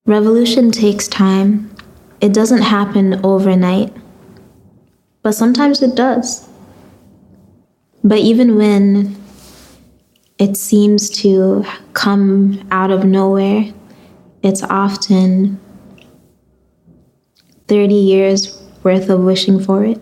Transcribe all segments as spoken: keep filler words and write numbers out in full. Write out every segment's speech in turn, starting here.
Revolution takes time. It doesn't happen overnight, but sometimes it does. But even when it seems to come out of nowhere, it's often thirty years worth of wishing for it.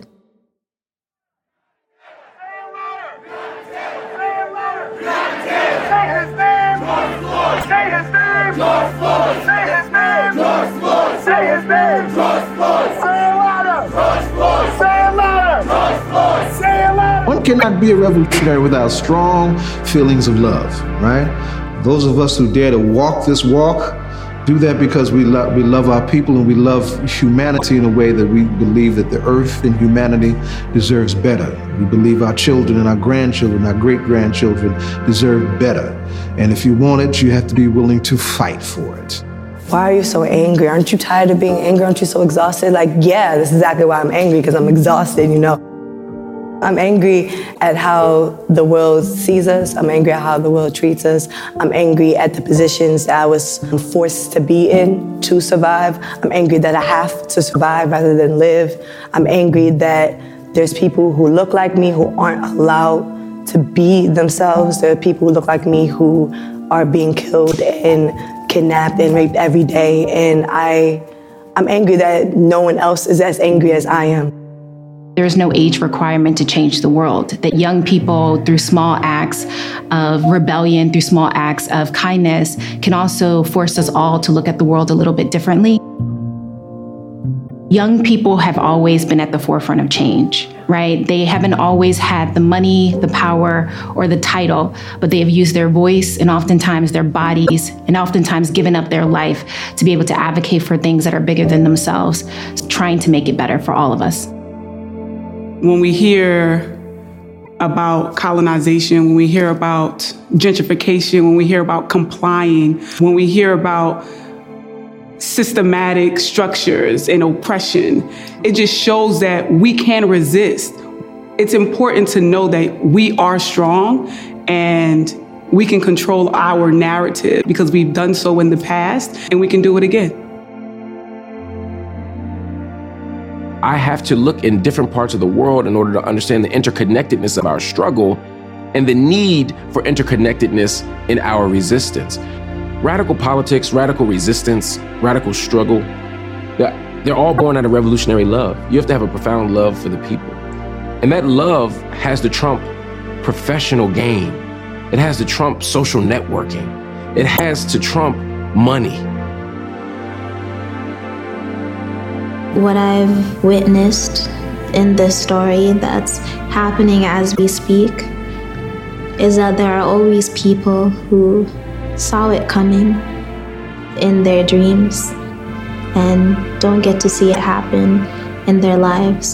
One cannot be a revolutionary without strong feelings of love, right? Those of us who dare to walk this walk do that because we love we love our people and we love humanity in a way that we believe that the earth and humanity deserves better. We believe our children and our grandchildren, our great-grandchildren deserve better. And if you want it, you have to be willing to fight for it. Why are you so angry? Aren't you tired of being angry? Aren't you so exhausted? Like, yeah, that's exactly why I'm angry, because I'm exhausted, you know? I'm angry at how the world sees us. I'm angry at how the world treats us. I'm angry at the positions that I was forced to be in to survive. I'm angry that I have to survive rather than live. I'm angry that there's people who look like me who aren't allowed to be themselves. There are people who look like me who are being killed and kidnapped and raped every day. And I, I'm angry that no one else is as angry as I am. There is no age requirement to change the world, that young people, through small acts of rebellion, through small acts of kindness, can also force us all to look at the world a little bit differently. Young people have always been at the forefront of change, right? They haven't always had the money, the power, or the title, but they have used their voice and oftentimes their bodies and oftentimes given up their life to be able to advocate for things that are bigger than themselves, trying to make it better for all of us. When we hear about colonization, when we hear about gentrification, when we hear about complying, when we hear about systematic structures and oppression, it just shows that we can resist. It's important to know that we are strong and we can control our narrative because we've done so in the past and we can do it again. I have to look in different parts of the world in order to understand the interconnectedness of our struggle and the need for interconnectedness in our resistance. Radical politics, radical resistance, radical struggle, they're, they're all born out of revolutionary love. You have to have a profound love for the people. And that love has to trump professional gain. It has to trump social networking. It has to trump money. What I've witnessed in this story that's happening as we speak is that there are always people who saw it coming in their dreams and don't get to see it happen in their lives.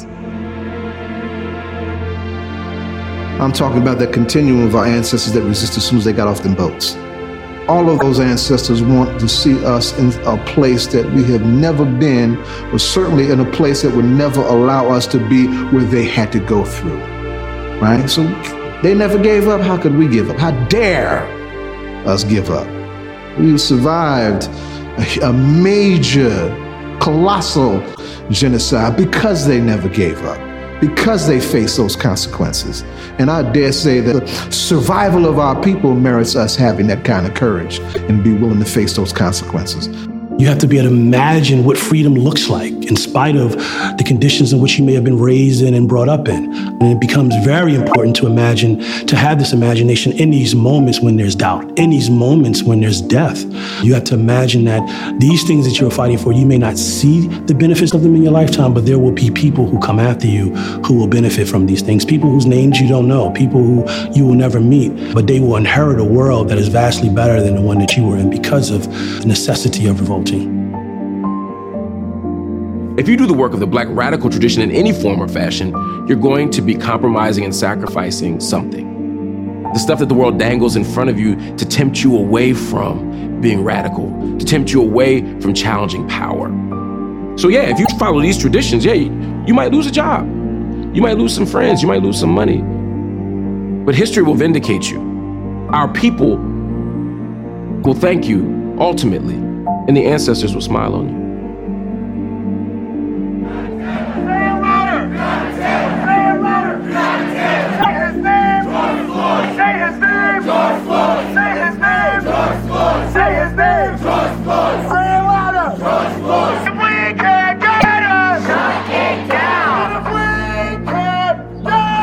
I'm talking about that continuum of our ancestors that resisted as soon as they got off them boats. All of those ancestors want to see us in a place that we have never been, or certainly in a place that would never allow us to be where they had to go through, right? So they never gave up. How could we give up? How dare us give up? We survived a, a major, colossal genocide because they never gave up, because they faced those consequences. And I dare say that the survival of our people merits us having that kind of courage and be willing to face those consequences. You have to be able to imagine what freedom looks like in spite of the conditions in which you may have been raised in and brought up in. And it becomes very important to imagine, to have this imagination in these moments when there's doubt, in these moments when there's death. You have to imagine that these things that you're fighting for, you may not see the benefits of them in your lifetime, but there will be people who come after you who will benefit from these things, people whose names you don't know, people who you will never meet, but they will inherit a world that is vastly better than the one that you were in because of the necessity of revolt. If you do the work of the Black radical tradition in any form or fashion, you're going to be compromising and sacrificing something. The stuff that the world dangles in front of you to tempt you away from being radical, to tempt you away from challenging power. So yeah, if you follow these traditions, yeah, you might lose a job. You might lose some friends, you might lose some money. But history will vindicate you. Our people will thank you, ultimately. and the ancestors will smile on you.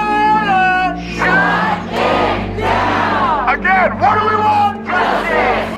What do we want? Justice!